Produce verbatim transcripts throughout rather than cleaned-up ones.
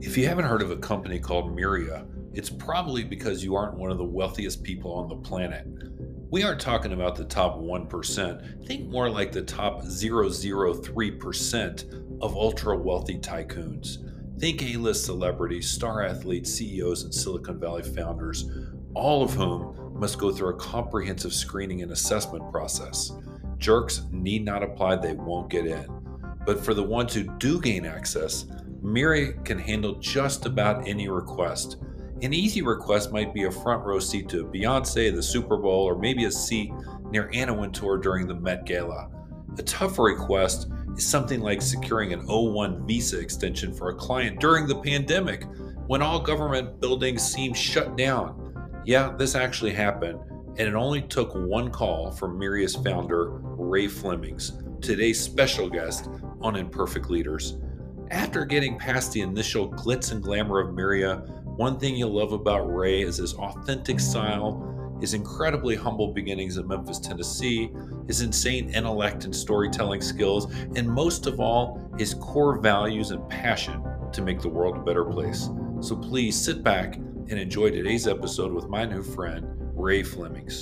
If you haven't heard of a company called Miria, it's probably because you aren't one of the wealthiest people on the planet. We aren't talking about the top one percent. Think more like the top zero point zero three percent of ultra wealthy tycoons. Think A list celebrities, star athletes, C E Os, and Silicon Valley founders, all of whom must go through a comprehensive screening and assessment process. Jerks need not apply, they won't get in. But for the ones who do gain access, Miri can handle just about any request. An easy request might be a front row seat to Beyonce, the Super Bowl, or maybe a seat near Anna Wintour during the Met Gala. A tougher request is something like securing an O one visa extension for a client during the pandemic when all government buildings seemed shut down. Yeah, this actually happened, and it only took one call from Miria's founder, Ray Flemings, today's special guest on Imperfect Leaders. After getting past the initial glitz and glamour of Miria, one thing you'll love about Ray is his authentic style, his incredibly humble beginnings in Memphis, Tennessee, his insane intellect and storytelling skills, and most of all, his core values and passion to make the world a better place. So please sit back and enjoy today's episode with my new friend, Ray Flemings.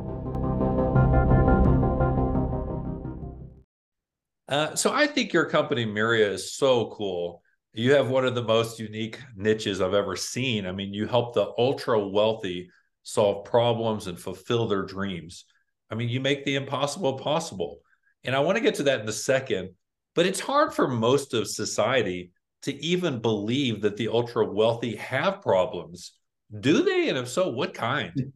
Uh, so I think your company, Miria, is so cool. You have one of the most unique niches I've ever seen. I mean, you help the ultra wealthy solve problems and fulfill their dreams. I mean, you make the impossible possible. And I want to get to that in a second, but it's hard for most of society to even believe that the ultra wealthy have problems. Do they? And if so, what kind?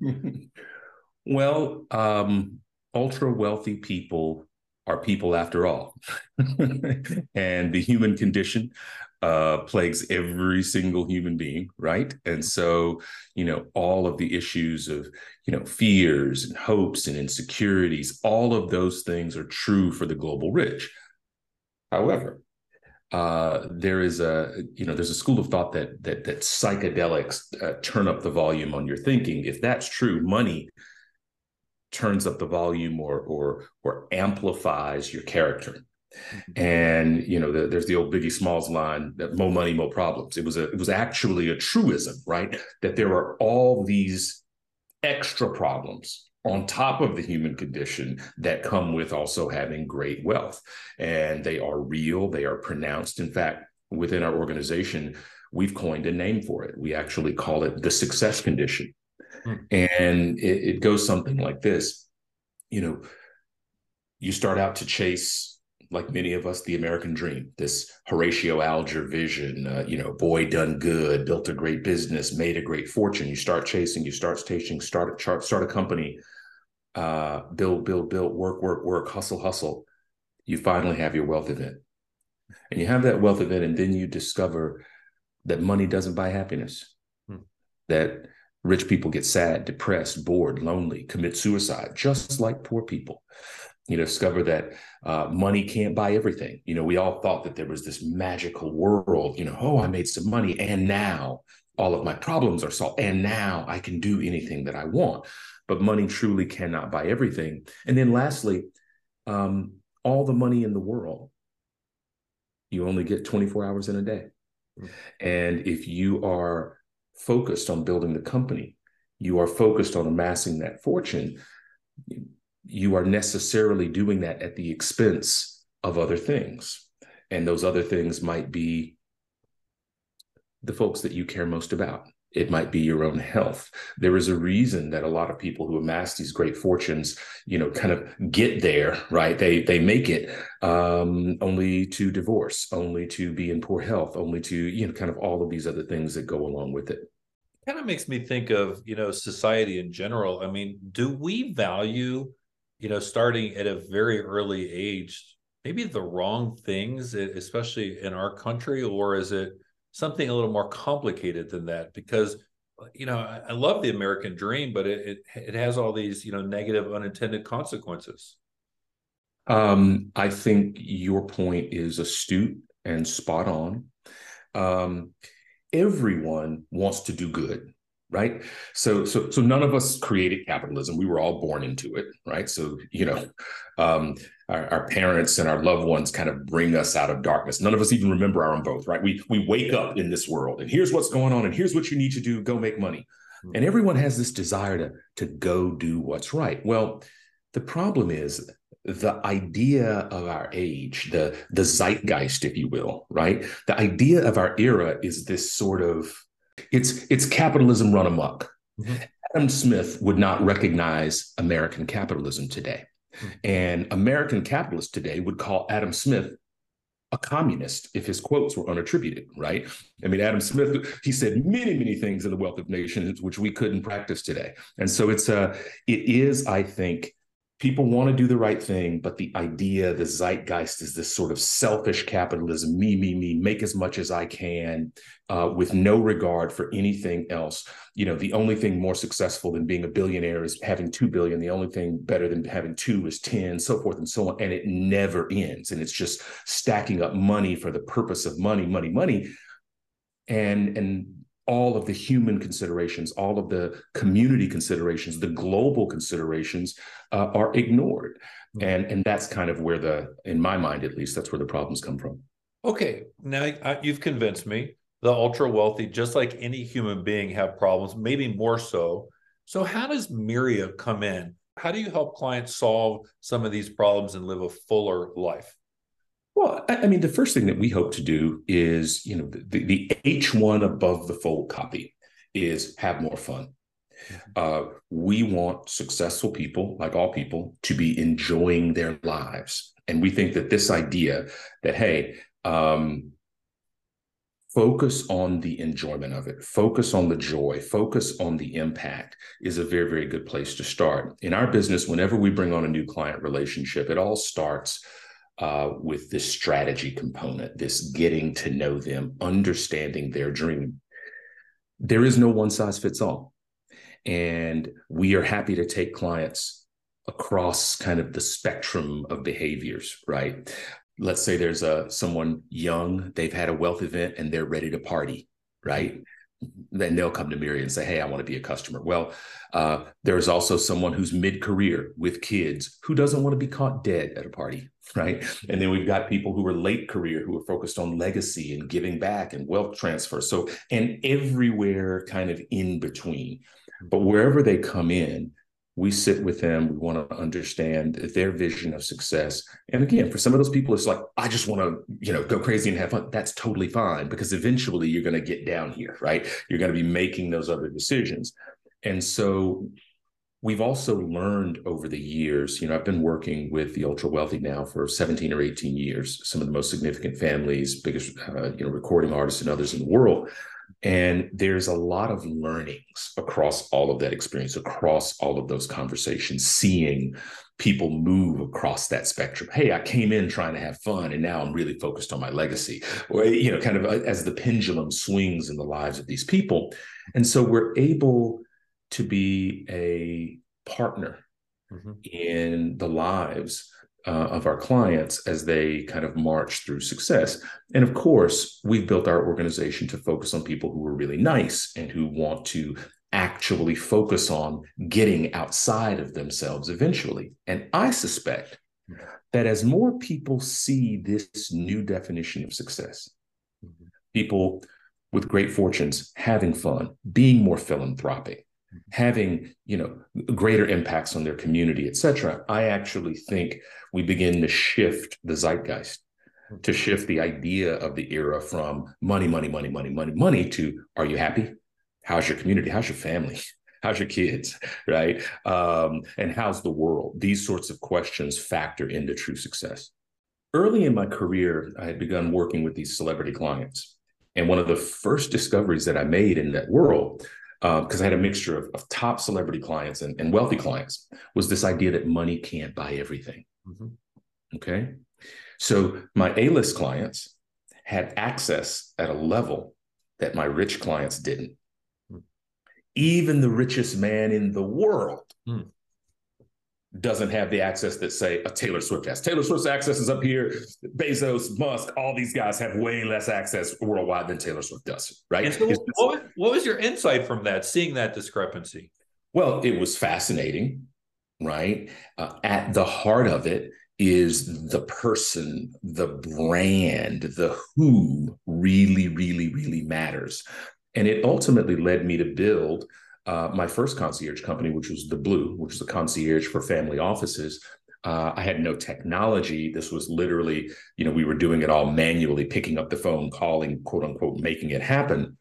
Well, um, ultra wealthy people are people after all. And the human condition uh, plagues every single human being, right? And so, you know, all of the issues of, you know, fears and hopes and insecurities, all of those things are true for the global rich. However, uh, there is a, you know, there's a school of thought that that that psychedelics uh, turn up the volume on your thinking. If that's true, money turns up the volume or or or amplifies your character. And you know, the, there's the old Biggie Smalls line that "more money, more problems." It was a it was actually a truism, right? That there are all these extra problems on top of the human condition that come with also having great wealth, and they are real. They are pronounced. In fact, within our organization, we've coined a name for it. We actually call it the success condition. Hmm. And it, it goes something like this. You know, you start out to chase, like many of us, the American dream, this Horatio Alger vision, uh, you know, boy done good, built a great business, made a great fortune. You start chasing, you start chasing, start a chart, start a company, uh, build, build, build, work, work, work, hustle, hustle. You finally have your wealth event. And you have that wealth event, and then you discover that money doesn't buy happiness, hmm. that rich people get sad, depressed, bored, lonely, commit suicide, just like poor people. You discover that uh, money can't buy everything. You know, we all thought that there was this magical world, you know, oh, I made some money and now all of my problems are solved. And now I can do anything that I want. But money truly cannot buy everything. And then lastly, um, all the money in the world, you only get twenty-four hours in a day. Mm-hmm. And if you are focused on building the company, you are focused on amassing that fortune, you are necessarily doing that at the expense of other things. And those other things might be the folks that you care most about. It might be your own health. There is a reason that a lot of people who amass these great fortunes, you know, kind of get there, right? They they make it um, only to divorce, only to be in poor health, only to, you know, kind of all of these other things that go along with it. Kind of makes me think of, you know, society in general. I mean, do we value, you know, starting at a very early age, maybe the wrong things, especially in our country, or is it something a little more complicated than that? Because, you know, I, I love the American dream, but it, it it has all these, you know, negative unintended consequences. Um, I think your point is astute and spot on. Um, everyone wants to do good. right? So, so, so none of us created capitalism. We were all born into it, right? So, you know, um, our, our parents and our loved ones kind of bring us out of darkness. None of us even remember our own birth, right? We we wake up in this world, and here's what's going on, and here's what you need to do: go make money. And everyone has this desire to to go do what's right. Well, the problem is the idea of our age, the the zeitgeist, if you will, right? The idea of our era is this sort of It's it's capitalism run amok. Mm-hmm. Adam Smith would not recognize American capitalism today. Mm-hmm. And American capitalists today would call Adam Smith a communist if his quotes were unattributed, right? I mean, Adam Smith, he said many, many things in The Wealth of Nations, which we couldn't practice today. And so it's a, it is, I think, people want to do the right thing, but the idea, the zeitgeist is this sort of selfish capitalism, me, me, me, make as much as I can, uh, with no regard for anything else. You know, the only thing more successful than being a billionaire is having two billion. The only thing better than having two is ten, so forth and so on. And it never ends. And it's just stacking up money for the purpose of money, money, money. And, and, all of the human considerations, all of the community considerations, the global considerations uh, are ignored. Mm-hmm. And, and that's kind of where the, in my mind, at least, that's where the problems come from. Okay. Now I, you've convinced me the ultra wealthy, just like any human being, have problems, maybe more so. So how does Myria come in? How do you help clients solve some of these problems and live a fuller life? Well, I mean, the first thing that we hope to do is, you know, the, the H one above the fold copy is have more fun. Uh, we want successful people, like all people, to be enjoying their lives. And we think that this idea that, hey, um, focus on the enjoyment of it, focus on the joy, focus on the impact is a very, very good place to start. In our business, whenever we bring on a new client relationship, it all starts Uh, with this strategy component, this getting to know them, understanding their dream. There is no one size fits all. And we are happy to take clients across kind of the spectrum of behaviors, right? Let's say there's a someone young, they've had a wealth event and they're ready to party, right? Then they'll come to Myria and say, hey, I want to be a customer. Well, uh, there's also someone who's mid-career with kids who doesn't want to be caught dead at a party, right? And then we've got people who are late career who are focused on legacy and giving back and wealth transfer. So, and everywhere kind of in between. But wherever they come in, we sit with them. We want to understand their vision of success. And again, for some of those people, it's like, I just want to, you know, go crazy and have fun. That's totally fine, because eventually you're going to get down here, right? You're going to be making those other decisions. And so we've also learned over the years, you know, I've been working with the ultra wealthy now for seventeen or eighteen years, some of the most significant families, biggest, uh, you know, recording artists and others in the world. And there's a lot of learnings across all of that experience, across all of those conversations, seeing people move across that spectrum. Hey, I came in trying to have fun, and now I'm really focused on my legacy, or, you know, kind of as the pendulum swings in the lives of these people. And so we're able to be a partner mm-hmm. in the lives Uh, of our clients as they kind of march through success. And of course, we've built our organization to focus on people who are really nice and who want to actually focus on getting outside of themselves eventually. And I suspect that as more people see this new definition of success, mm-hmm. people with great fortunes, having fun, being more philanthropic, having, you know, greater impacts on their community, et cetera, I actually think we begin to shift the zeitgeist, to shift the idea of the era from money, money, money, money, money, money to, are you happy? How's your community? How's your family? How's your kids, right? Um, and how's the world? These sorts of questions factor into true success. Early in my career, I had begun working with these celebrity clients. And one of the first discoveries that I made in that world, because uh, I had a mixture of, of top celebrity clients and, and wealthy clients, was this idea that money can't buy everything. Mm-hmm. Okay. So my A-list clients had access at a level that my rich clients didn't. Mm. Even the richest man in the world mm. doesn't have the access that, say, a Taylor Swift has. Taylor Swift's access is up here. Bezos, Musk, all these guys have way less access worldwide than Taylor Swift does, right? And so, It's what, what was your insight from that, seeing that discrepancy? Well, it was fascinating, right? Uh, at the heart of it is the person, the brand, the who really, really, really matters. And it ultimately led me to build uh, my first concierge company, which was The Blue, which is a concierge for family offices. Uh, I had no technology. This was literally, you know, we were doing it all manually, picking up the phone, calling, quote unquote, making it happen.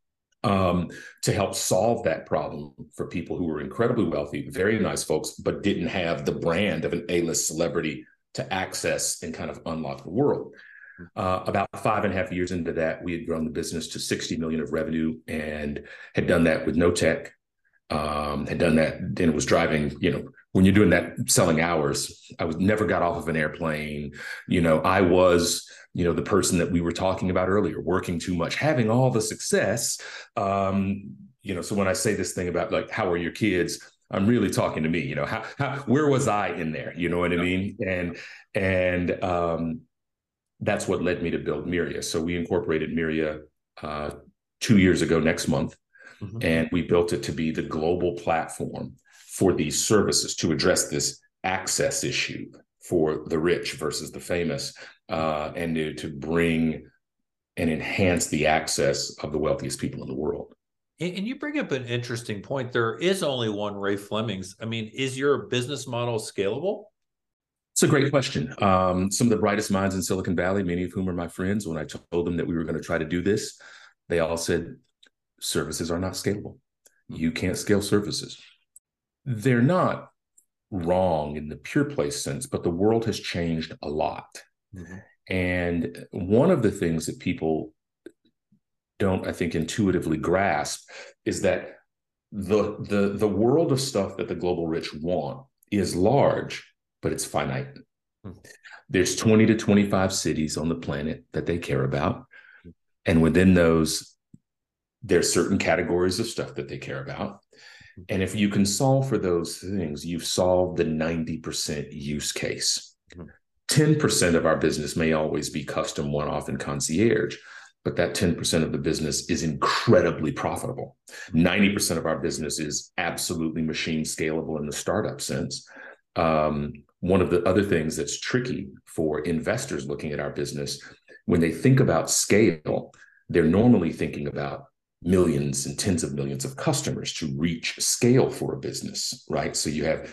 Um, to help solve that problem for people who were incredibly wealthy, very nice folks, but didn't have the brand of an A-list celebrity to access and kind of unlock the world. Uh, about five and a half years into that, we had grown the business to sixty million of revenue and had done that with no tech. Um, had done that, and it was driving, you know, when you're doing that, selling hours, I was never got off of an airplane. You know, I was, you know, the person that we were talking about earlier, working too much, having all the success. Um, you know, so when I say this thing about like, how are your kids? I'm really talking to me, you know, how, how where was I in there? You know what I mean? And, and um, that's what led me to build Myria. So we incorporated Myria uh, two years ago next month. Mm-hmm. And we built it to be the global platform for these services to address this access issue for the rich versus the famous, uh, and to, to bring and enhance the access of the wealthiest people in the world. And you bring up an interesting point. There is only one Ray Flemings. I mean, is your business model scalable? It's a great question. Um, some of the brightest minds in Silicon Valley, many of whom are my friends, when I told them that we were going to try to do this, they all said, services are not scalable. You can't scale services. They're not wrong in the pure play sense, but the world has changed a lot. Mm-hmm. And one of the things that people don't, I think, intuitively grasp is that the, the, the world of stuff that the global rich want is large, but it's finite. Mm-hmm. There's twenty to twenty-five cities on the planet that they care about. And within those, there's certain categories of stuff that they care about. And if you can solve for those things, you've solved the ninety percent use case. ten percent of our business may always be custom, one-off, and concierge, but that ten percent of the business is incredibly profitable. ninety percent of our business is absolutely machine scalable in the startup sense. Um, one of the other things that's tricky for investors looking at our business, when they think about scale, they're normally thinking about millions and tens of millions of customers to reach scale for a business, right? So you have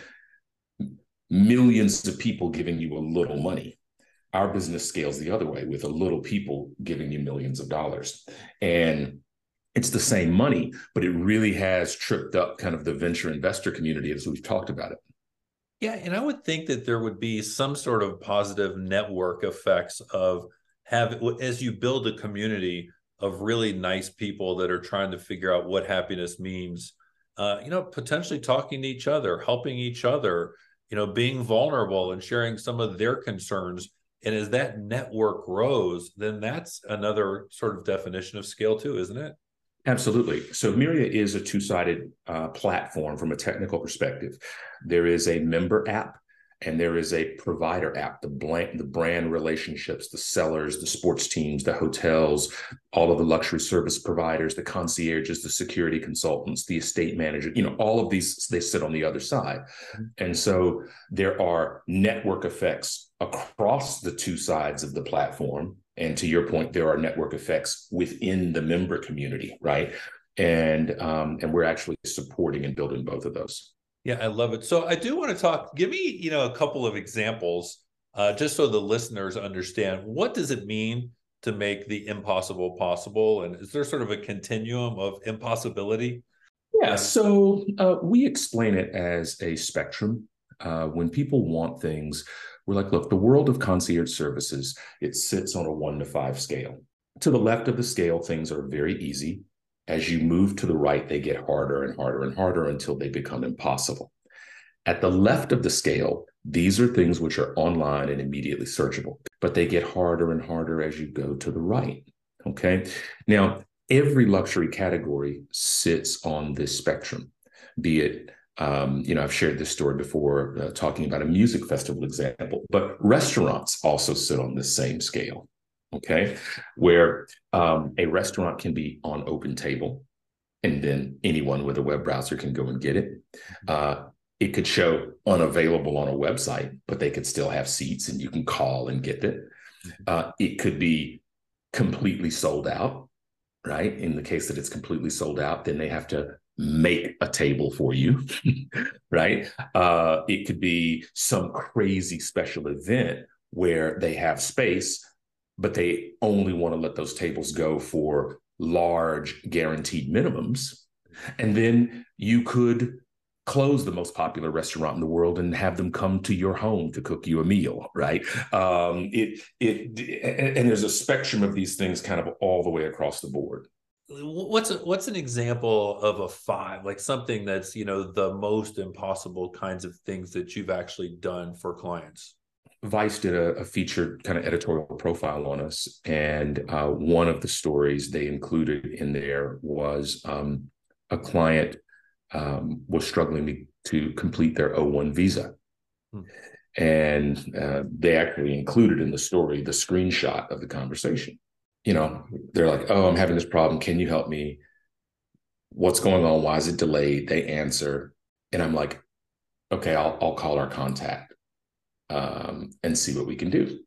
millions of people giving you a little money. Our business scales the other way, with a little people giving you millions of dollars. And it's the same money, but it really has tripped up kind of the venture investor community as we've talked about it. Yeah, and I would think that there would be some sort of positive network effects of have, as you build a community of really nice people that are trying to figure out what happiness means, uh, you know, potentially talking to each other, helping each other, you know, being vulnerable and sharing some of their concerns. And as that network grows, then that's another sort of definition of scale too, isn't it? Absolutely. So Myria is a two-sided uh, platform from a technical perspective. There is a member app and there is a provider app, the brand, the brand relationships, the sellers, the sports teams, the hotels, all of the luxury service providers, the concierges, the security consultants, the estate manager, you know, all of these, they sit on the other side. Mm-hmm. And so there are network effects across the two sides of the platform. And to your point, there are network effects within the member community, right? And um, and we're actually supporting and building both of those. Yeah, I love it. So I do want to talk, give me, you know, a couple of examples, uh, just so the listeners understand, what does it mean to make the impossible possible? And is there sort of a continuum of impossibility? Yeah, so uh, we explain it as a spectrum. Uh, when people want things, we're like, look, the world of concierge services, it sits on a one to five scale. To the left of the scale, things are very easy. As you move to the right, they get harder and harder and harder until they become impossible. At the left of the scale, these are things which are online and immediately searchable, but they get harder and harder as you go to the right, okay? Now, every luxury category sits on this spectrum, be it Um, you know, I've shared this story before, uh, talking about a music festival example, but restaurants also sit on this same scale. Okay, where um, a restaurant can be on open table, and then anyone with a web browser can go and get it. Uh, it could show unavailable on a website, but they could still have seats and you can call and get it. Uh, it could be completely sold out, right? In the case that it's completely sold out, then they have to make a table for you, right? Uh, it could be some crazy special event where they have space, but they only want to let those tables go for large guaranteed minimums. And then you could close the most popular restaurant in the world and have them come to your home to cook you a meal, right? Um, it it and there's a spectrum of these things kind of all the way across the board. What's a, what's an example of a five, like something that's, you know, the most impossible kinds of things that you've actually done for clients? Vice did a, a featured kind of editorial profile on us, and uh, one of the stories they included in there was um, a client um, was struggling to complete their O one visa. Hmm. And uh, they actually included in the story the screenshot of the conversation. You know, they're like, oh, I'm having this problem. Can you help me? What's going on? Why is it delayed? They answer. And I'm like, okay, I'll, I'll call our contact um, and see what we can do.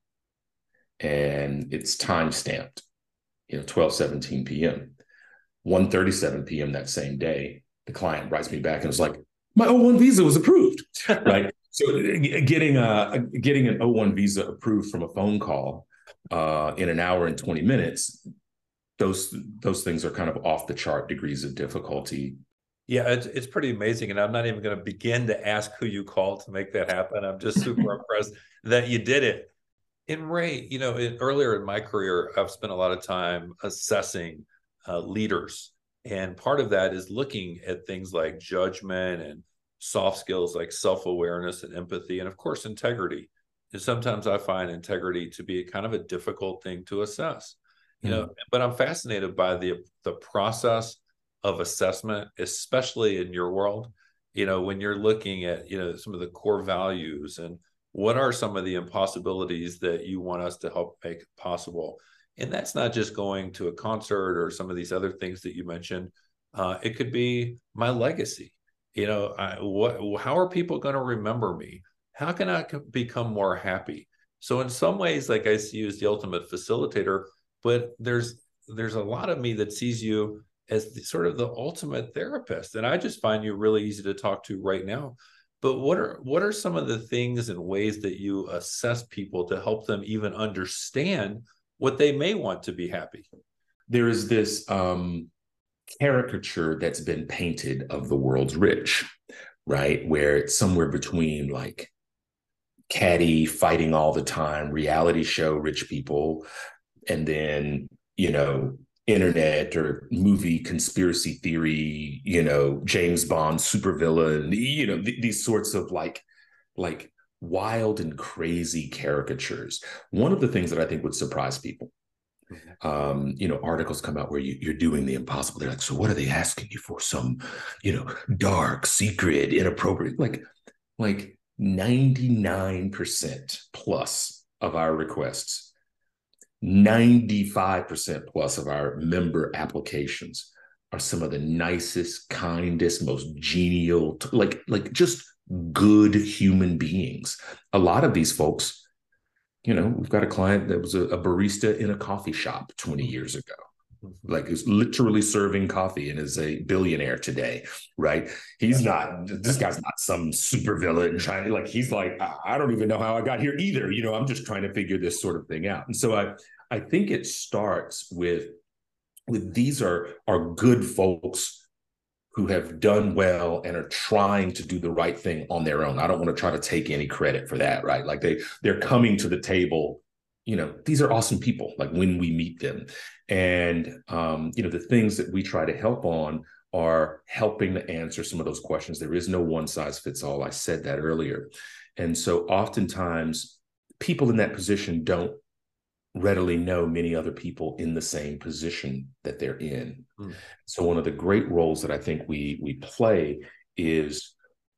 And it's time stamped, you know, twelve seventeen p.m. one thirty-seven p.m. that same day, the client writes me back and was like, my O one visa was approved, right? So getting a, getting an O one visa approved from a phone call uh, in an hour and twenty minutes, those those things are kind of off the chart degrees of difficulty. Yeah, it's, it's pretty amazing. And I'm not even going to begin to ask who you called to make that happen. I'm just super impressed that you did it. And Ray, you know, in, earlier in my career, I've spent a lot of time assessing uh, leaders. And part of that is looking at things like judgment and soft skills like self-awareness and empathy, and of course, integrity. And sometimes I find integrity to be kind of a difficult thing to assess, you mm. know, but I'm fascinated by the, the process of assessment, especially in your world, you know, when you're looking at, you know, some of the core values and what are some of the impossibilities that you want us to help make possible. And that's not just going to a concert or some of these other things that you mentioned. Uh, it could be my legacy. You know, I, what, how are people going to remember me? How can I become more happy? So in some ways, like I see you as the ultimate facilitator, but there's there's a lot of me that sees you as the, sort of the ultimate therapist. And I just find you really easy to talk to right now. But what are what are some of the things and ways that you assess people to help them even understand what they may want to be happy? There is this um, caricature that's been painted of the world's rich, right? Where it's somewhere between like catty, fighting all the time, reality show rich people, and then, you know, internet or movie conspiracy theory, you know, James Bond supervillain, you know, th- these sorts of like, like wild and crazy caricatures. One of the things that I think would surprise people, um, you know, articles come out where you, you're doing the impossible. They're like, so what are they asking you for? Some, you know, dark, secret, inappropriate, like, like ninety-nine percent plus of our requests, ninety-five percent plus of our member applications are some of the nicest, kindest, most genial, like, like just good human beings. A lot of these folks, you know, we've got a client that was a, a barista in a coffee shop twenty years ago. Like, is literally serving coffee and is a billionaire today, right? He's not, this guy's not some super villain trying to, like, he's like, I don't even know how I got here either. You know, I'm just trying to figure this sort of thing out. And so I, I think it starts with, with these are, are good folks who have done well and are trying to do the right thing on their own. I don't want to try to take any credit for that, right? Like they, they're coming to the table. You know, these are awesome people, like when we meet them. And, um, you know, the things that we try to help on are helping to answer some of those questions. There is no one size fits all. I said that earlier. And so oftentimes people in that position don't readily know many other people in the same position that they're in. Mm. So one of the great roles that I think we we play is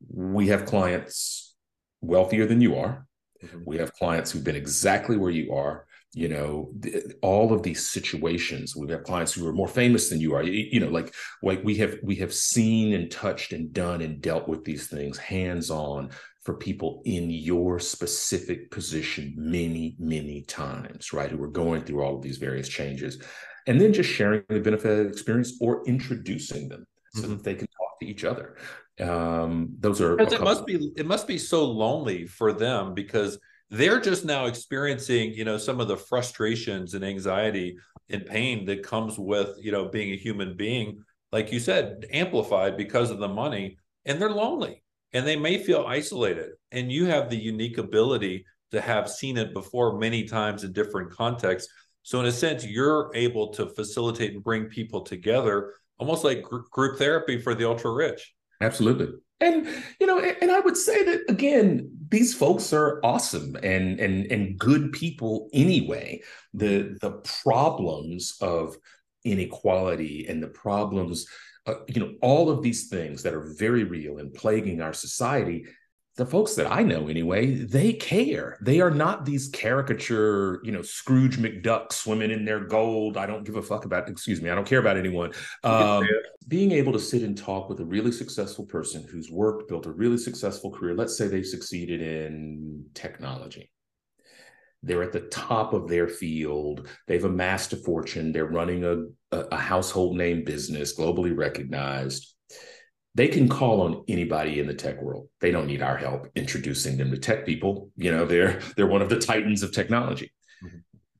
We have clients wealthier than you are. Mm-hmm. We have clients who've been exactly where you are. You know, th- all of these situations. We have clients who are more famous than you are. You, you know, like like we have we have seen and touched and done and dealt with these things hands on for people in your specific position many many times, right? Who are going through all of these various changes, and then just sharing the benefit of the experience or introducing them so Mm-hmm. that they can talk to each other. Um, those are a Because it must couple. be it must be so lonely for them because they're just now experiencing, you know, some of the frustrations and anxiety and pain that comes with, you know, being a human being, like you said, amplified because of the money, and they're lonely and they may feel isolated. And you have the unique ability to have seen it before many times in different contexts. So in a sense, you're able to facilitate and bring people together, almost like gr- group therapy for the ultra rich. Absolutely. And you know, and I would say that again, these folks are awesome and and and good people anyway. The the problems of inequality and the problems, uh, you know, all of these things that are very real and plaguing our society, the folks that I know anyway, they care. They are not these caricature, you know, Scrooge McDuck swimming in their gold. I don't give a fuck about, excuse me, I don't care about anyone. You can say Um, it. being able to sit and talk with a really successful person who's worked, built a really successful career. Let's say they've succeeded in technology. They're at the top of their field. They've amassed a fortune. They're running a, a, a household name business, globally recognized. They can call on anybody in the tech world. They don't need our help introducing them to tech people. You know, they're they're one of the titans of technology. Mhm.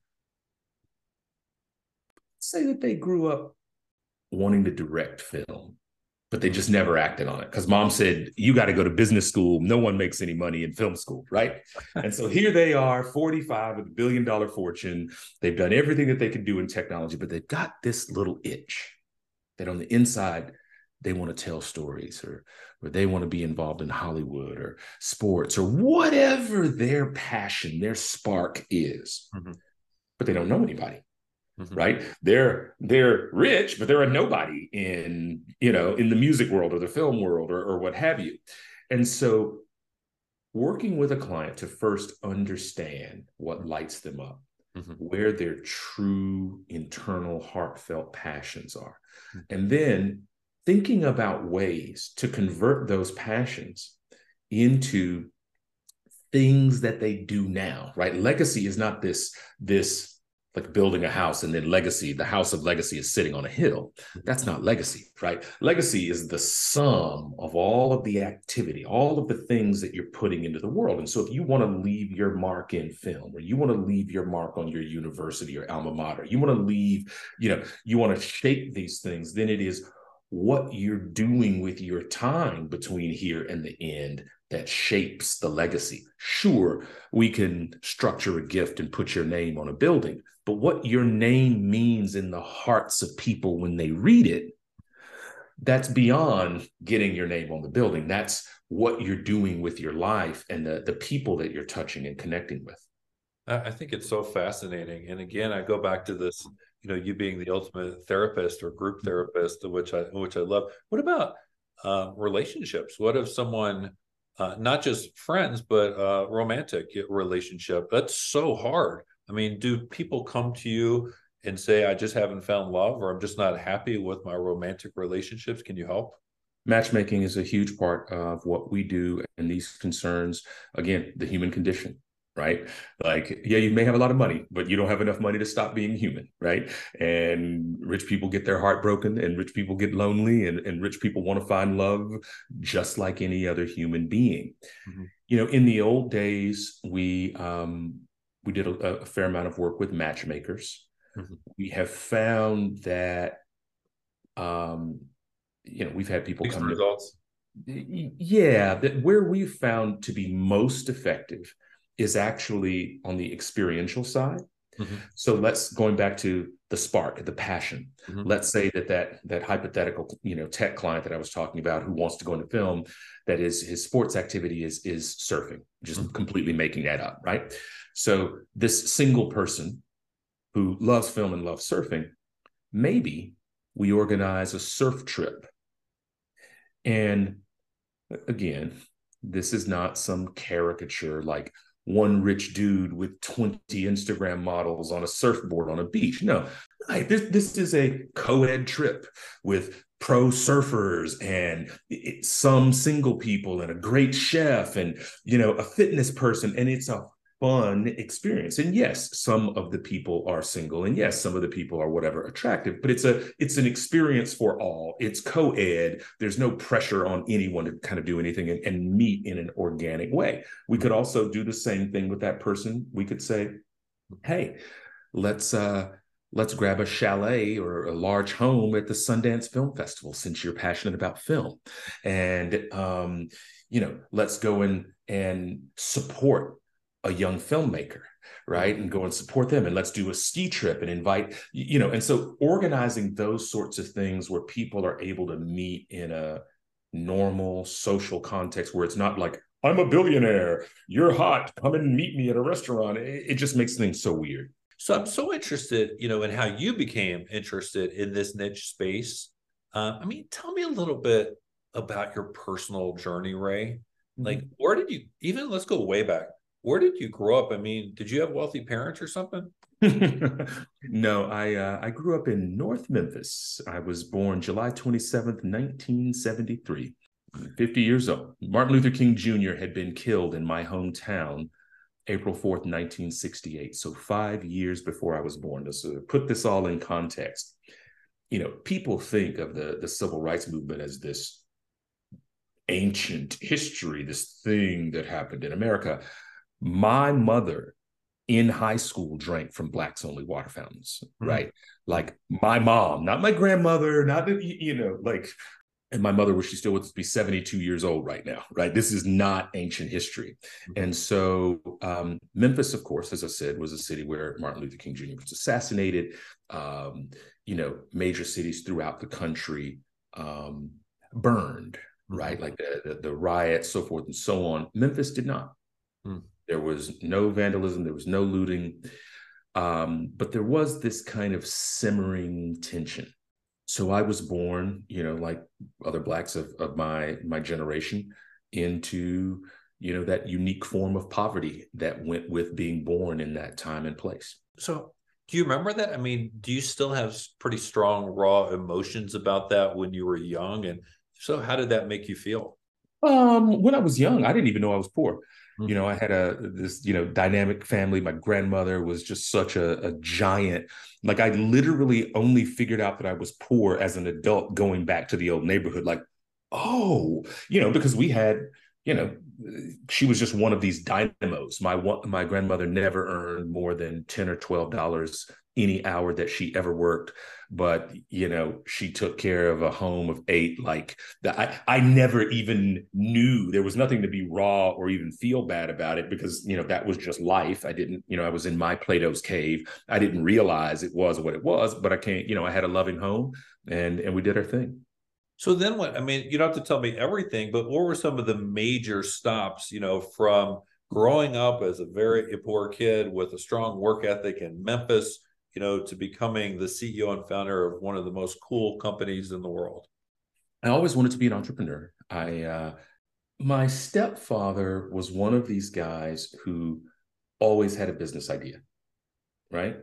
Say that they grew up wanting to direct film, but they just never acted on it because mom said, you got to go to business school. No one makes any money in film school, right? And so here they are, forty-five with a billion dollar fortune. They've done everything that they can do in technology, but they've got this little itch that on the inside, they want to tell stories or, or they want to be involved in Hollywood or sports or whatever their passion, their spark is, Mhm. but they don't know anybody. Mhm. Right? They're they're rich, but they're a nobody in, you know, in the music world or the film world or, or what have you. And so working with a client to first understand what lights them up, Mhm. where their true internal heartfelt passions are, Mhm. and then thinking about ways to convert those passions into things that they do now, right? Legacy is not this this like building a house and then legacy, the house of legacy is sitting on a hill. That's not legacy, right? Legacy is the sum of all of the activity, all of the things that you're putting into the world. And so if you want to leave your mark in film, or you want to leave your mark on your university or alma mater, you want to leave, you know, you want to shape these things, then it is what you're doing with your time between here and the end that shapes the legacy. Sure, we can structure a gift and put your name on a building, but what your name means in the hearts of people when they read it, that's beyond getting your name on the building. That's what you're doing with your life and the, the people that you're touching and connecting with. I think it's so fascinating. And again, I go back to this, you know, you being the ultimate therapist or group therapist, which I which I love. What about uh, relationships? What if someone, uh, not just friends, but uh, romantic relationship? That's so hard. I mean, do people come to you and say, "I just haven't found love," or "I'm just not happy with my romantic relationships"? Can you help? Matchmaking is a huge part of what we do, and these concerns, again, the human condition, right? Like, yeah, you may have a lot of money, but you don't have enough money to stop being human, right? And rich people get their heart broken, and rich people get lonely, and, and rich people want to find love just like any other human being. Mhm. You know, in the old days, we um, we did a, a fair amount of work with matchmakers. Mhm. We have found that um, you know, we've had people Mixed come to, results. yeah, that where we've found to be most effective is actually on the experiential side. Mhm. So let's going back to the spark, the passion. Mhm. Let's say that that that hypothetical, you know, tech client that I was talking about who wants to go into film, that is his sports activity is is surfing, just Mhm. completely making that up, right? So this single person who loves film and loves surfing, maybe we organize a surf trip. And again, this is not some caricature like one rich dude with twenty Instagram models on a surfboard on a beach. No, right, this, this is a co-ed trip with pro surfers and it, some single people and a great chef and, you know, a fitness person. And it's a fun experience. And yes, some of the people are single, and yes, some of the people are whatever attractive, but it's a it's an experience for all. It's co-ed. There's no pressure on anyone to kind of do anything and, and meet in an organic way. We could also do the same thing with that person. We could say, hey, let's uh let's grab a chalet or a large home at the Sundance Film Festival, since you're passionate about film. And um, you know, let's go in and support a young filmmaker, right? And go and support them. And let's do a ski trip and invite, you know, and so organizing those sorts of things where people are able to meet in a normal social context where it's not like, I'm a billionaire, you're hot, come and meet me at a restaurant. It, it just makes things so weird. So I'm so interested, you know, in how you became interested in this niche space. Uh, I mean, tell me a little bit about your personal journey, Ray. Like, mm-hmm. where did you, even let's go way back. Where did you grow up? I mean, did you have wealthy parents or something? No, I uh, I grew up in North Memphis. I was born July twenty-seventh, nineteen seventy-three. fifty years old. Martin Luther King Junior had been killed in my hometown April fourth, nineteen sixty-eight. So five years before I was born. To put this all in context, you know, people think of the, the civil rights movement as this ancient history, this thing that happened in America. My mother in high school drank from Blacks Only water fountains, right? Mm-hmm. Like my mom, not my grandmother, not, you know, like, and my mother, was she still would be seventy-two years old right now, right? This is not ancient history. Mm-hmm. And so um, Memphis, of course, as I said, was a city where Martin Luther King Junior was assassinated. Um, you know, major cities throughout the country um, burned, mm-hmm. right? Like the, the, the riots, so forth and so on. Memphis did not. Mm-hmm. There was no vandalism. There was no looting. Um, but there was this kind of simmering tension. So I was born, you know, like other Blacks of, of my, my generation, into, you know, that unique form of poverty that went with being born in that time and place. So do you remember that? I mean, do you still have pretty strong, raw emotions about that when you were young? And so how did that make you feel? Um, when I was young, I didn't even know I was poor. You know, I had a this, you know, dynamic family. My grandmother was just such a, a giant. Like, I literally only figured out that I was poor as an adult going back to the old neighborhood. Like, oh, you know, because we had, you know, she was just one of these dynamos. My my grandmother never earned more than ten or twelve dollars any hour that she ever worked. But, you know, she took care of a home of eight. Like, the, I, I never even knew. There was nothing to be raw or even feel bad about it, because, you know, that was just life. I didn't, you know, I was in my Plato's cave. I didn't realize it was what it was, but I can't, you know, I had a loving home, and and we did our thing. So then what, I mean, you don't have to tell me everything, but what were some of the major stops, you know, from growing up as a very poor kid with a strong work ethic in Memphis, you know, to becoming the C E O and founder of one of the most cool companies in the world? I always wanted to be an entrepreneur. I, uh, my stepfather was one of these guys who always had a business idea, right?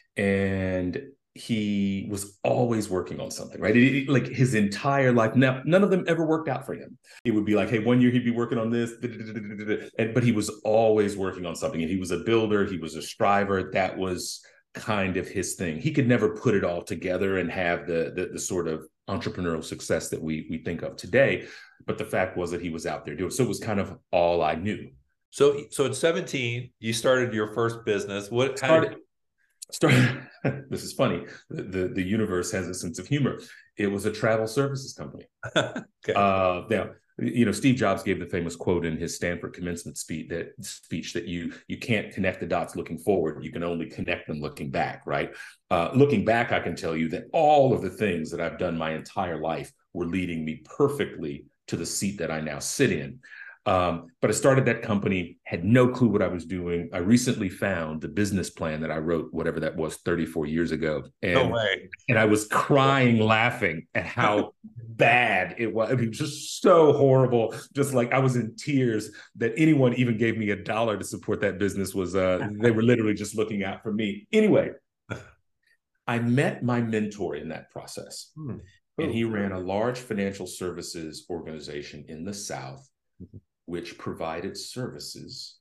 And he was always working on something, right? It, it, like his entire life. Now, none of them ever worked out for him. It would be like, hey, one year he'd be working on this, and, but he was always working on something. And he was a builder. He was a striver. That was kind of his thing. He could never put it all together and have the, the the sort of entrepreneurial success that we we think of today. But the fact was that he was out there doing it. So it was kind of all I knew. So so at seventeen, you started your first business. What started? Did... Started. This is funny. The, the the universe has a sense of humor. It was a travel services company. Okay. Uh, now, you know, Steve Jobs gave the famous quote in his Stanford commencement speech that speech that you you can't connect the dots looking forward. You can only connect them looking back, right? Uh, looking back, I can tell you that all of the things that I've done my entire life were leading me perfectly to the seat that I now sit in. Um, but I started that company, had no clue what I was doing. I recently found the business plan that I wrote, whatever that was, thirty-four years ago. And, no way. And I was crying, laughing at how bad it was. I mean, just so horrible. Just like I was in tears that anyone even gave me a dollar to support that business was, uh, they were literally just looking out for me. Anyway, I met my mentor in that process. Hmm. And he ran a large financial services organization in the South, mm-hmm. which provided services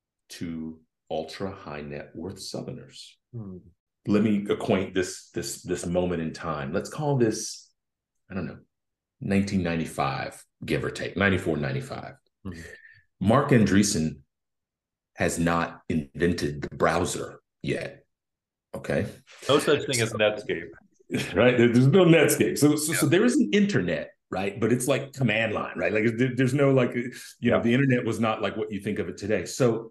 to ultra high net worth Southerners. Hmm. Let me acquaint this, this, this moment in time. Let's call this, I don't know, nineteen ninety-five, give or take, ninety-four, ninety-five. Mm-hmm. Marc Andreessen has not invented the browser yet. Okay. No such thing as Netscape. Right. There's no Netscape. So, so, yeah. so there is an internet, right? But it's like command line, right? Like there's no like, you yeah. know, the internet was not like what you think of it today. So,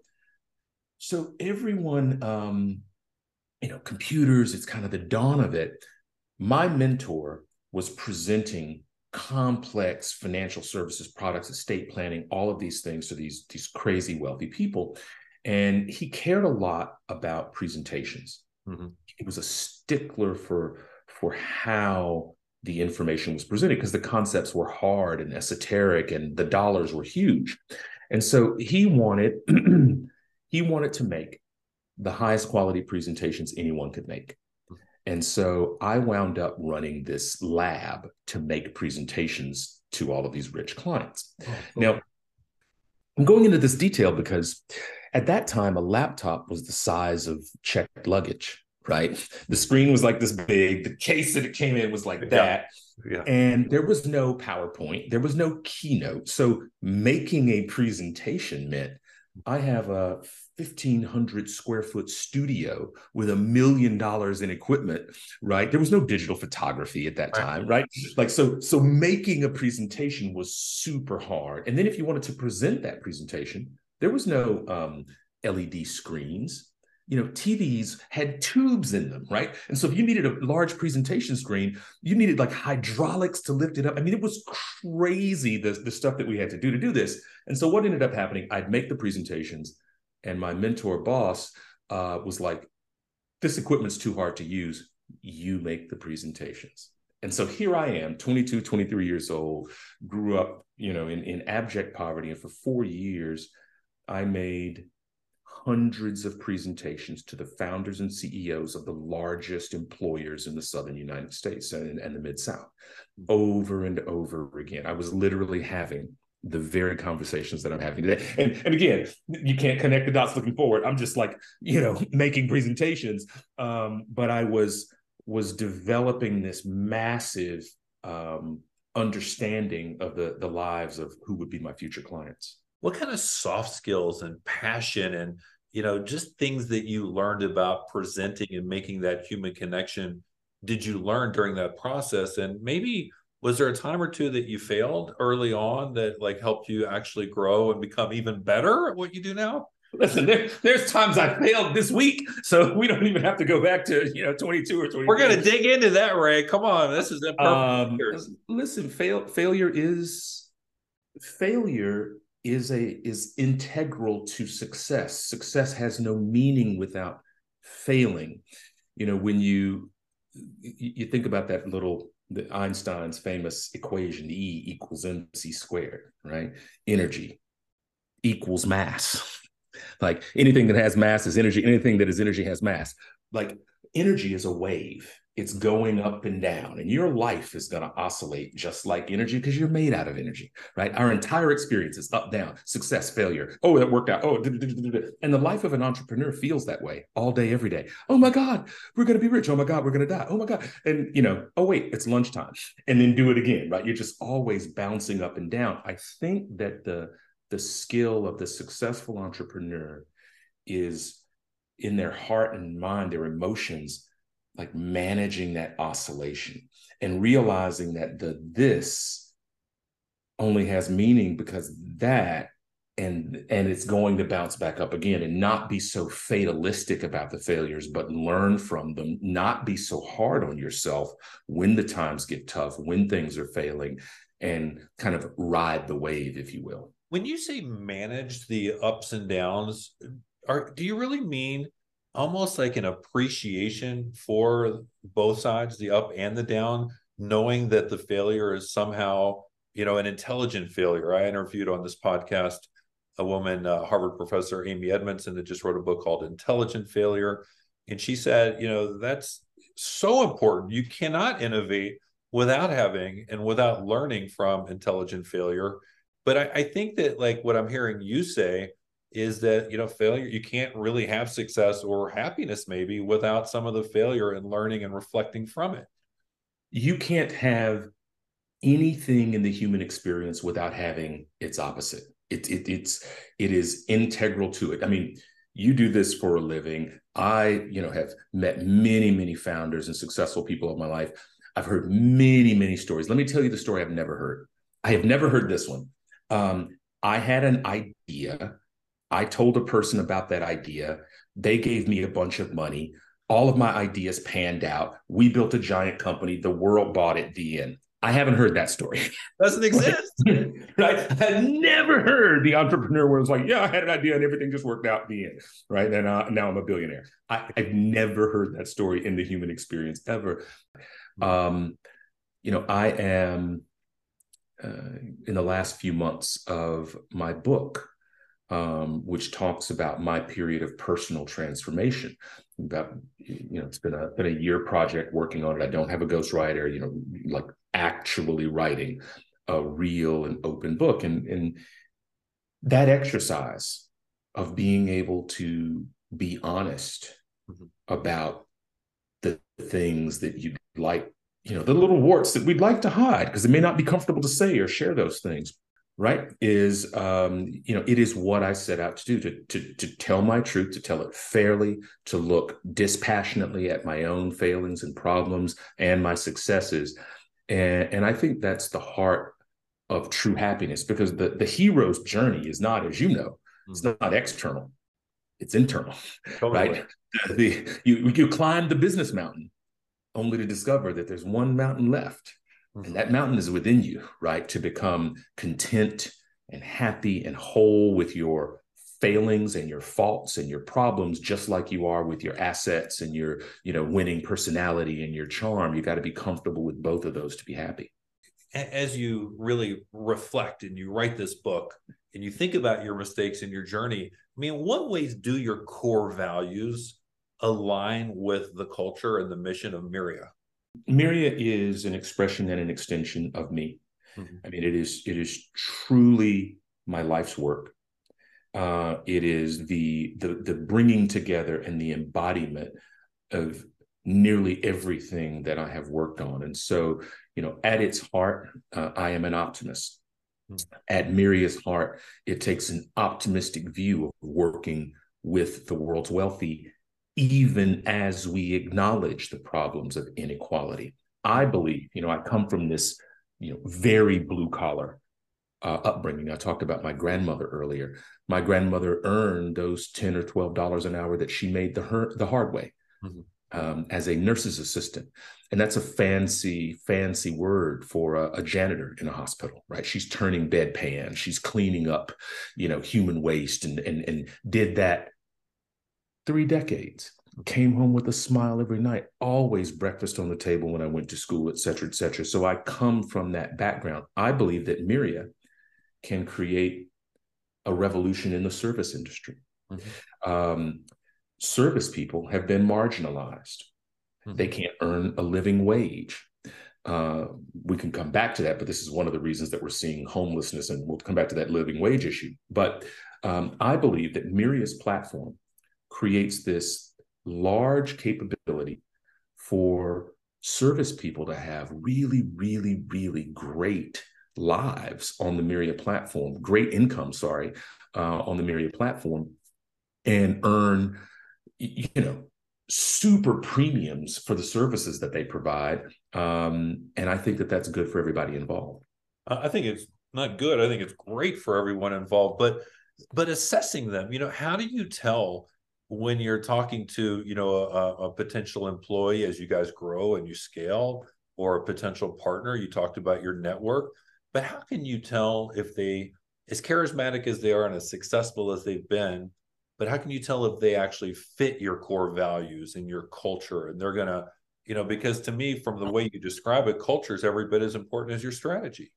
so everyone, um, you know, computers, it's kind of the dawn of it. My mentor was presenting complex financial services products, estate planning, all of these things to these, these crazy wealthy people. And he cared a lot about presentations. Mm-hmm. He was a stickler for, for how the information was presented because the concepts were hard and esoteric and the dollars were huge. And so he wanted, he wanted to make the highest quality presentations anyone could make. And so I wound up running this lab to make presentations to all of these rich clients. Oh, cool. Now, I'm going into this detail because at that time, a laptop was the size of checked luggage, right? The screen was like this big, the case that it came in was like that. Yeah. Yeah. And there was no PowerPoint, there was no keynote. So making a presentation meant I have a fifteen hundred square foot studio with a million dollars in equipment, right? There was no digital photography at that time, right? Like, so, so making a presentation was super hard. And then if you wanted to present that presentation, there was no um, L E D screens. You know, T Vs had tubes in them, right? And so if you needed a large presentation screen, you needed like hydraulics to lift it up. I mean, it was crazy, the, the stuff that we had to do to do this. And so what ended up happening, I'd make the presentations and my mentor boss uh, was like, this equipment's too hard to use. You make the presentations. And so here I am, twenty-two, twenty-three years old, grew up, you know, in, in abject poverty. And for four years, I made hundreds of presentations to the founders and C E Os of the largest employers in the Southern United States and, and the Mid-South over and over again. I was literally having the very conversations that I'm having today. And, and again, you can't connect the dots looking forward. I'm just like, you know, making presentations. Um, but I was, was developing this massive um, understanding of the, the lives of who would be my future clients. What kind of soft skills and passion and, you know, just things that you learned about presenting and making that human connection did you learn during that process? And maybe was there a time or two that you failed early on that like helped you actually grow and become even better at what you do now? Listen, there, there's times I failed this week, so we don't even have to go back to, you know, twenty-two or twenty-three. We're going to dig into that, Ray. Come on. This is a perfect. Um, listen, fail, failure is failure. is a is integral to success. Success has no meaning without failing. You know, when you you think about that little the Einstein's famous equation, E equals mc squared, right? Energy equals mass. Like anything that has mass is energy. Anything that is energy has mass. Like energy is a wave. It's going up and down, and your life is going to oscillate just like energy because you're made out of energy, right? Our entire experience is up, down, success, failure. Oh, that worked out. Oh, and the life of an entrepreneur feels that way all day, every day. Oh my God, we're going to be rich. Oh my God, we're going to die. Oh my God. And you know, oh wait, it's lunchtime, and then do it again, right? You're just always bouncing up and down. I think that the, the skill of the successful entrepreneur is in their heart and mind, their emotions, like managing that oscillation and realizing that the this only has meaning because that, and and it's going to bounce back up again, and not be so fatalistic about the failures, but learn from them, not be so hard on yourself when the times get tough, when things are failing, and kind of ride the wave, if you will. When you say manage the ups and downs, are do you really mean almost like an appreciation for both sides, the up and the down? knowing that the failure is somehow, you know, an intelligent failure. I interviewed on this podcast a woman, uh, Harvard professor Amy Edmondson, that just wrote a book called Intelligent Failure. And she said, you know, that's so important. You cannot innovate without having and without learning from intelligent failure. But I, I think that, like, what I'm hearing you say is that, you know, failure, you can't really have success or happiness maybe without some of the failure and learning and reflecting from it. You can't have anything in the human experience without having its opposite. It, it, it's, it is integral to it. I mean, you do this for a living. I, you know, have met many, many founders and successful people of my life. I've heard many, many stories. Let me tell you the story I've never heard. I have never heard this one. Um, I had an idea. I told a person about that idea. They gave me a bunch of money. All of my ideas panned out. We built a giant company. The world bought it. The end. I haven't heard that story. Doesn't exist. Right? I've never heard the entrepreneur where it's like, yeah, I had an idea and everything just worked out. The end. Right? And uh, now I'm a billionaire. I, I've never heard that story in the human experience ever. Um, you know, I am uh, in the last few months of my book, um, which talks about my period of personal transformation. About, you know, it's been a, been a year project working on it. I don't have a ghostwriter, you know, like actually writing a real and open book. And, and that exercise of being able to be honest mm-hmm. about the things that you'd like, you know, the little warts that we'd like to hide because it may not be comfortable to say or share those things. Right, is, um, you know, it is what I set out to do, to, to, to tell my truth, to tell it fairly, to look dispassionately at my own failings and problems and my successes. And, and I think that's the heart of true happiness, because the, the hero's journey is not, as you know, it's not external, it's internal, totally. Right? The, you, you climb the business mountain only to discover that there's one mountain left. And that mountain is within you, right? To become content and happy and whole with your failings and your faults and your problems, just like you are with your assets and your, you know, winning personality and your charm. You got to be comfortable with both of those to be happy. As you really reflect and you write this book and you think about your mistakes and your journey, I mean, in what ways do your core values align with the culture and the mission of Myria? Myria is an expression and an extension of me. Mm-hmm. I mean, it is it is truly my life's work. Uh, it is the, the the bringing together and the embodiment of nearly everything that I have worked on. And so, you know, at its heart, uh, I am an optimist. Mm-hmm. At Myria's heart, it takes an optimistic view of working with the world's wealthy, even as we acknowledge the problems of inequality. I believe, you know, I come from this, you know, very blue collar uh, upbringing. I talked about my grandmother earlier. My grandmother earned those ten or twelve dollars an hour that she made the, her, the hard way mm-hmm. um, as a nurse's assistant. And that's a fancy, fancy word for a, a janitor in a hospital, right? She's turning bedpans, she's cleaning up, you know, human waste, and, and, and did that three decades, came home with a smile every night, always breakfast on the table when I went to school, et cetera, et cetera. So I come from that background. I believe that Myria can create a revolution in the service industry. Mm-hmm. Um, service people have been marginalized. Mm-hmm. They can't earn a living wage. Uh, we can come back to that, but this is one of the reasons that we're seeing homelessness, and we'll come back to that living wage issue. But um, I believe that Myria's platform creates this large capability for service people to have really, really, really great lives on the Myria platform, great income, sorry, uh, on the Myria platform, and earn, you know, super premiums for the services that they provide. Um, and I think that that's good for everybody involved. I think it's not good. I think it's great for everyone involved, but, but assessing them, you know, how do you tell when you're talking to, you know, a, a potential employee as you guys grow and you scale, or a potential partner? You talked about your network, but how can you tell if they, as charismatic as they are and as successful as they've been, but how can you tell if they actually fit your core values and your culture, and they're going to, You know, because to me, from the way you describe it, culture is every bit as important as your strategy.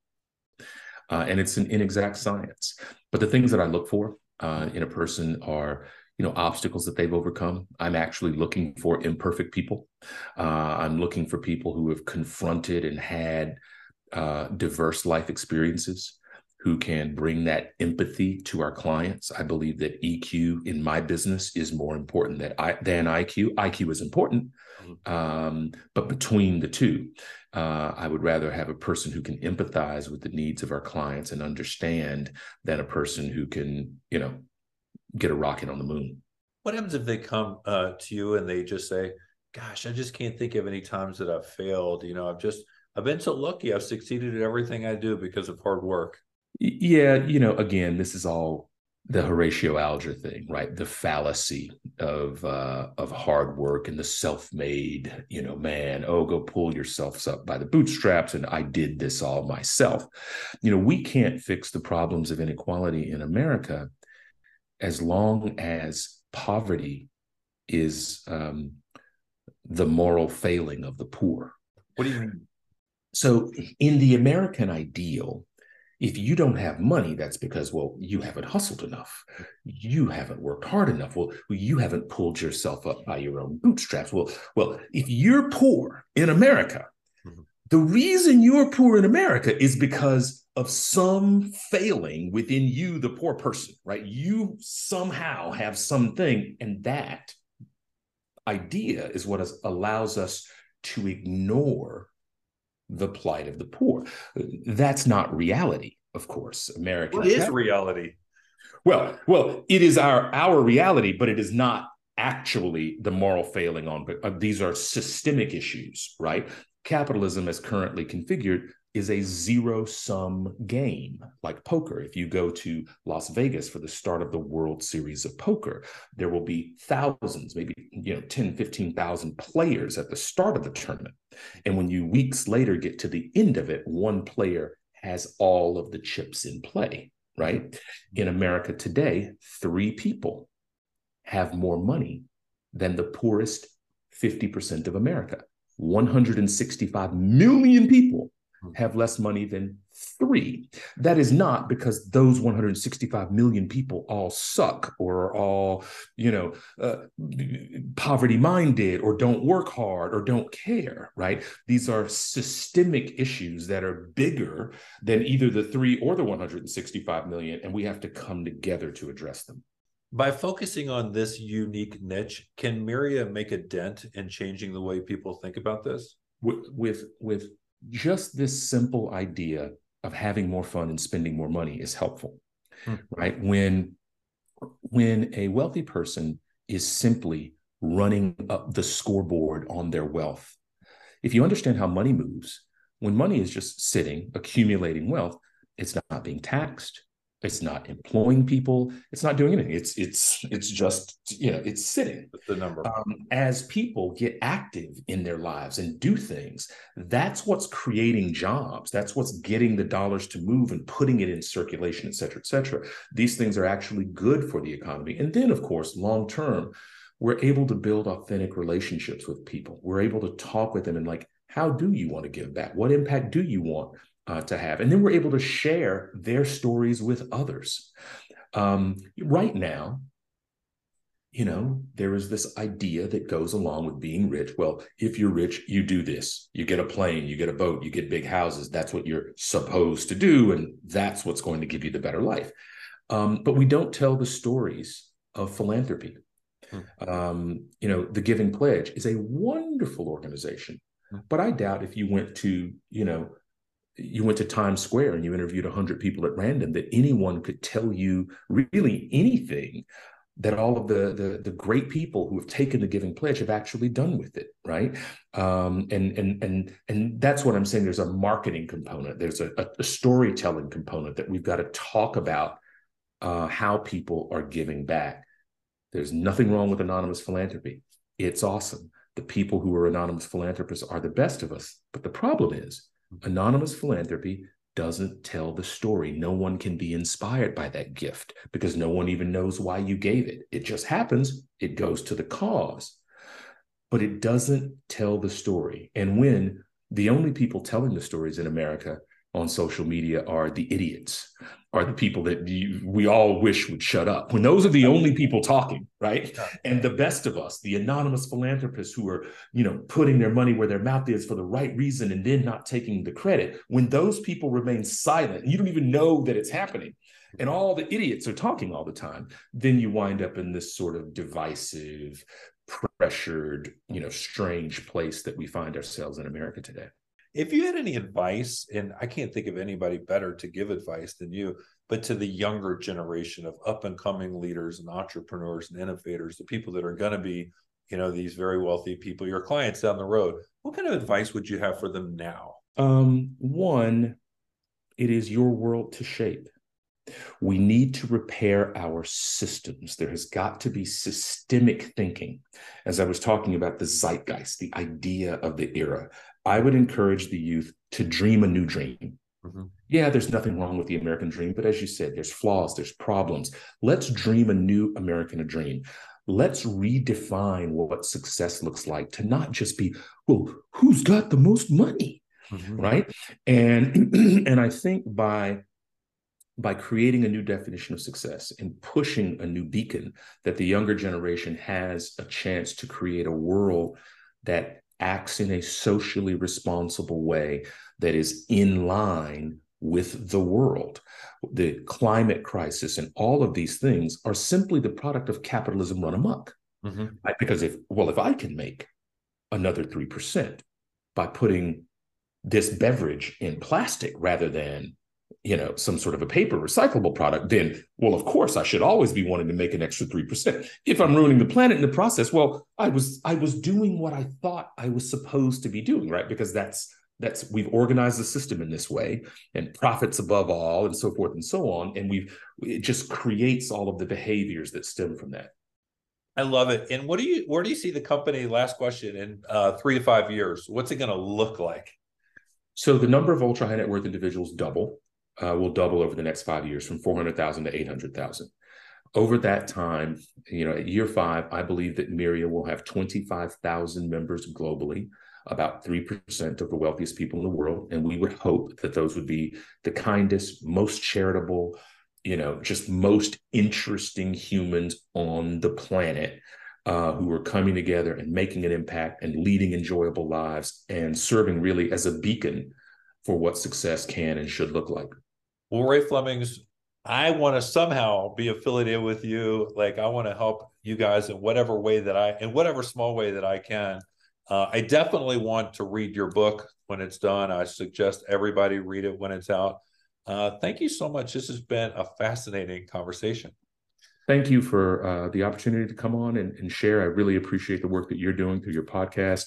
Uh, and it's an inexact science. But the things that I look for uh, in a person are, you know, obstacles that they've overcome. I'm actually looking for imperfect people. Uh, I'm looking for people who have confronted and had uh, diverse life experiences, who can bring that empathy to our clients. I believe that E Q in my business is more important than, I, than I Q. I Q is important, um, but between the two, uh, I would rather have a person who can empathize with the needs of our clients and understand than a person who can, you know, get a rocket on the moon. What happens if they come uh, to you and they just say, gosh, I just can't think of any times that I've failed. You know, I've just, I've been so lucky. I've succeeded at everything I do because of hard work. Yeah, you know, again, this is all the Horatio Alger thing, right? The fallacy of uh, of hard work and the self-made, you know, man, oh, go pull yourselves up by the bootstraps, and I did this all myself. You know, we can't fix the problems of inequality in America as long as poverty is um, the moral failing of the poor. What do you mean? So in the American ideal, if you don't have money, that's because, well, you haven't hustled enough. You haven't worked hard enough. Well, you haven't pulled yourself up by your own bootstraps. Well, well, if you're poor in America, mm-hmm. the reason you're poor in America is because of some failing within you, the poor person, right? You somehow have something, and that idea is what is, allows us to ignore the plight of the poor. That's not reality, of course. American. What is reality? Well, well, it is our our reality, but it is not actually the moral failing on. Uh, these are systemic issues, right? Capitalism, as currently configured, is a zero-sum game, like poker. If you go to Las Vegas for the start of the World Series of Poker, there will be thousands, maybe, you know, ten, fifteen thousand players at the start of the tournament. And when you weeks later get to the end of it, one player has all of the chips in play, right? In America today, three people have more money than the poorest fifty percent of America. one hundred sixty-five million people have less money than three. That is not because those one hundred sixty-five million people all suck or are all, you know, uh, poverty-minded or don't work hard or don't care, right? These are systemic issues that are bigger than either the three or the one hundred sixty-five million, and we have to come together to address them. By focusing on this unique niche, can Myria make a dent in changing the way people think about this? With, with, with just this simple idea of having more fun and spending more money is helpful, hmm. right? When, when a wealthy person is simply running up the scoreboard on their wealth, if you understand how money moves, when money is just sitting, accumulating wealth, it's not being taxed. It's not employing people. It's not doing anything. It's it's it's just, you know, it's sitting. That's the number. Um, as people get active in their lives and do things, that's what's creating jobs. That's what's getting the dollars to move and putting it in circulation, et cetera, et cetera. These things are actually good for the economy. And then, of course, long term, we're able to build authentic relationships with people. We're able to talk with them and like, how do you want to give back? What impact do you want Uh, to have? And then we're able to share their stories with others. Um, right now, you know, there is this idea that goes along with being rich. Well, if you're rich, you do this. You get a plane, you get a boat, you get big houses. That's what you're supposed to do. And that's what's going to give you the better life. Um, but we don't tell the stories of philanthropy. Hmm. Um, you know, the Giving Pledge is a wonderful organization. Hmm. But I doubt if you went to, you know, you went to Times Square and you interviewed one hundred people at random, that anyone could tell you really anything that all of the, the, the great people who have taken the Giving Pledge have actually done with it, right? Um, and, and, and, and that's what I'm saying. There's a marketing component. There's a, a storytelling component that we've got to talk about uh, how people are giving back. There's nothing wrong with anonymous philanthropy. It's awesome. The people who are anonymous philanthropists are the best of us. But the problem is, anonymous philanthropy doesn't tell the story. No one can be inspired by that gift because no one even knows why you gave it. It just happens. It goes to the cause. but it doesn't tell the story. And when the only people telling the stories in America on social media are the idiots, are the people that you, we all wish would shut up, when those are the only people talking, right? And the best of us, the anonymous philanthropists who are, you know, putting their money where their mouth is for the right reason and then not taking the credit, when those people remain silent and you don't even know that it's happening, and all the idiots are talking all the time, then you wind up in this sort of divisive, pressured, you know, strange place that we find ourselves in America today. If you had any advice, and I can't think of anybody better to give advice than you, but to the younger generation of up and coming leaders and entrepreneurs and innovators, the people that are going to be, you know, these very wealthy people, your clients down the road, what kind of advice would you have for them now? Um, one, it is your world to shape. We need to repair our systems. There has got to be systemic thinking. As I was talking about the zeitgeist, the idea of the era, I would encourage the youth to dream a new dream. Mm-hmm. Yeah, there's nothing wrong with the American dream, but as you said, there's flaws, there's problems. Let's dream a new American dream. Let's redefine what success looks like, to not just be, well, who's got the most money, mm-hmm. right? And, and I think by by creating a new definition of success and pushing a new beacon, that the younger generation has a chance to create a world that acts in a socially responsible way that is in line with the world. The climate crisis and all of these things are simply the product of capitalism run amok. Mm-hmm. Right? Because if, well, if I can make another three percent by putting this beverage in plastic rather than, you know, some sort of a paper recyclable product, then, well, of course, I should always be wanting to make an extra three percent. If I'm ruining the planet in the process, well, I was I was doing what I thought I was supposed to be doing, right? Because that's that's we've organized the system in this way, and profits above all, and so forth and so on. And we've it just creates all of the behaviors that stem from that. I love it. And what do you where do you see the company, last question, in uh, three to five years? What's it going to look like? So the number of ultra high net worth individuals double. Uh, will double over the next five years from four hundred thousand to eight hundred thousand. Over that time, you know, at year five, I believe that Myria will have twenty-five thousand members globally, about three percent of the wealthiest people in the world. And we would hope that those would be the kindest, most charitable, you know, just most interesting humans on the planet, uh, who are coming together and making an impact and leading enjoyable lives and serving really as a beacon for what success can and should look like. Well, Ray Flemings, I want to somehow be affiliated with you. Like, I want to help you guys in whatever way that I, in whatever small way that I can. Uh, I definitely want to read your book when it's done. I suggest everybody read it when it's out. Uh, thank you so much. This has been a fascinating conversation. Thank you for uh, the opportunity to come on and, and share. I really appreciate the work that you're doing through your podcast.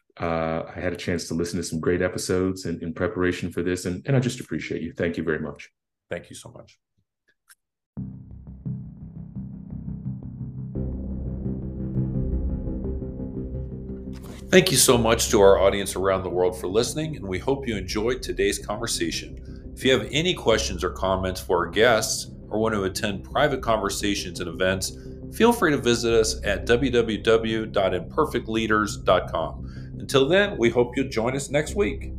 Uh, I had a chance to listen to some great episodes in, in preparation for this, and, and I just appreciate you. Thank you very much. Thank you so much. Thank you so much to our audience around the world for listening, and we hope you enjoyed today's conversation. If you have any questions or comments for our guests or want to attend private conversations and events, feel free to visit us at w w w dot imperfect leaders dot com. Until then, we hope you'll join us next week.